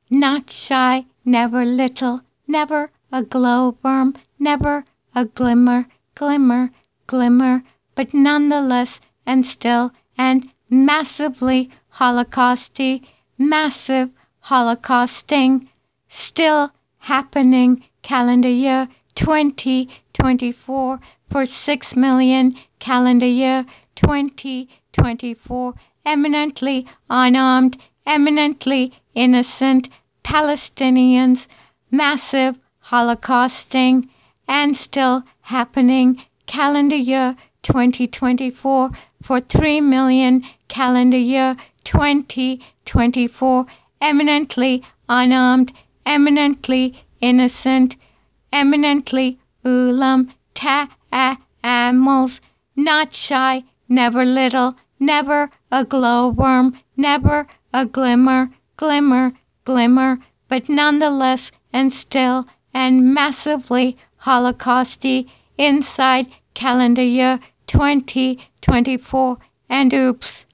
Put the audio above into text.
Not shy, never little, never a glowworm, never a glimmer, glimmer, glimmer, but nonetheless and still and massively holocausty, massive holocausting, still happening calendar year 2024 for 6 million calendar year 2024, eminently unarmed, eminently innocent Palestinians, massive holocausting, and still happening calendar year 2024 for 3 million calendar year 2024, eminently unarmed, eminently innocent, eminently ulam ta'amals, not shy, never little, never a glowworm, never a glimmer, glimmer, glimmer, but nonetheless and still and massively holocausty inside calendar year 2024, and oops.